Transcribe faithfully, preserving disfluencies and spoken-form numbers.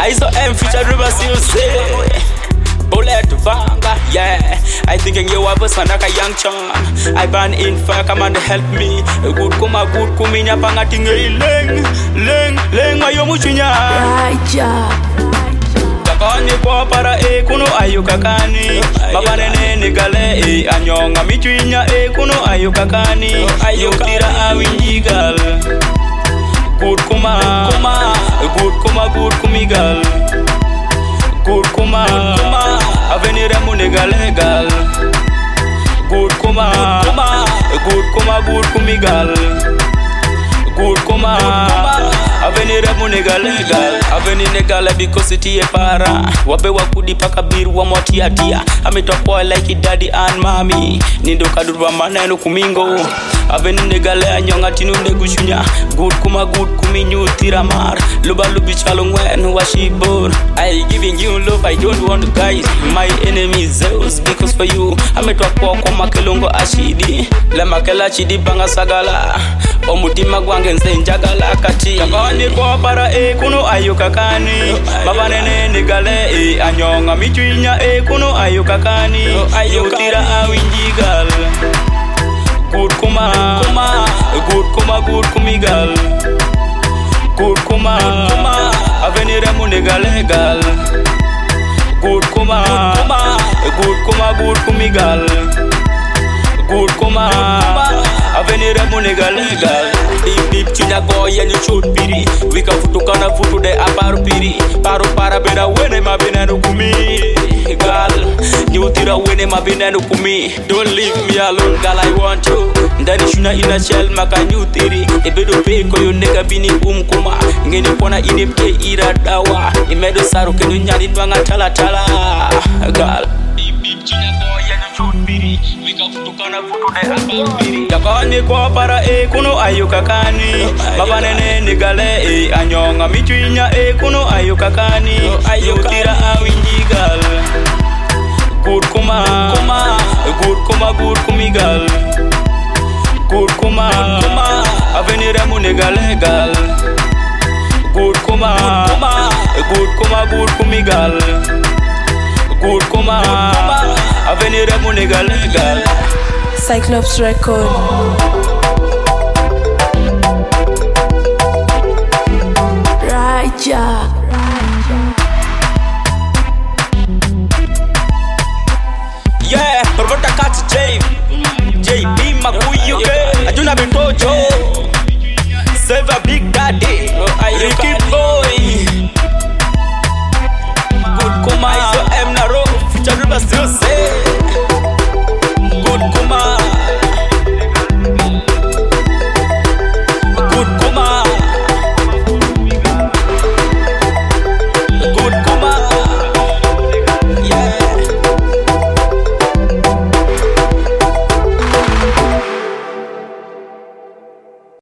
I saw M feature River still say Bullet Vanga, yeah. I thinking you are was like a young chon. I ban in fire, come and help me. A good kuma, good kuminya pangating leng, leng, leng, my yomuchinya. Right job. Kakani kwa para e kuno ayukakani. Mabanene nigale e anyonga michinya e kuno ayukakani. Ayukira awinjigal. Good kuma, kuma, good kuma, good kumigal. Good kuma, kuma, avenir munega legal. Good kuma, kuma, good kuma, good kumigal. Good kuma, kuma, avenir munega legal. Avenir legal because it is para. Wabe wakudi paka biru wa mwati atia. Ametopoa like daddy and mommy. Nindo kadurwa maneno kumingo. Avenir legal anyonga tinu negushunya. Good kuma, good kuminyu tiramar. Luba lubi chalongwen washibor. I giving you love, I don't want to guide my enemies Zeus because for you I met up kwa makelongo ashidi la makela chidi banga sagala omutima gwange nze njagala kati yakoni kwa para e kuno ayukakani mabanene nigale e anyonga michinya e kuno ayukakani ayutira awinjigal good kuma kuma good kuma good kumigal good kuma kuma avenir munega legal. Good kuma, kuma, good kuma, good kumigal. Good kuma, avenir munega legal. Deep deep china boy and you shoot piri. We can futu kana futu de aparu piri. Paru para bena wene ma bena no kumi. Gal, you tira wene ma bena no kumi. Don't leave me alone, girl. I want you. Ndani shuna ina shell maka you tiri. Ebedo pe ko yo nega bini umkuma. Ngeni pona inepke ira dawa. Imedo saru kenu nyari twanga tala tala. Gal, deep deep china boy and you shoot piri. We can futu kana futu de aparu piri. Yakani kwa para e kuno ayukakani. Mabanene nigale e anyonga michinya e kuno ayukakani. Ayutira awinjigal. Good kuma, kuma, good kuma, good kumigal. Good kuma, kuma, avenir munega legal. Good kuma, kuma, good kuma, good kumigal. Good kuma, kuma, avenir munega legal. Cyclops Record.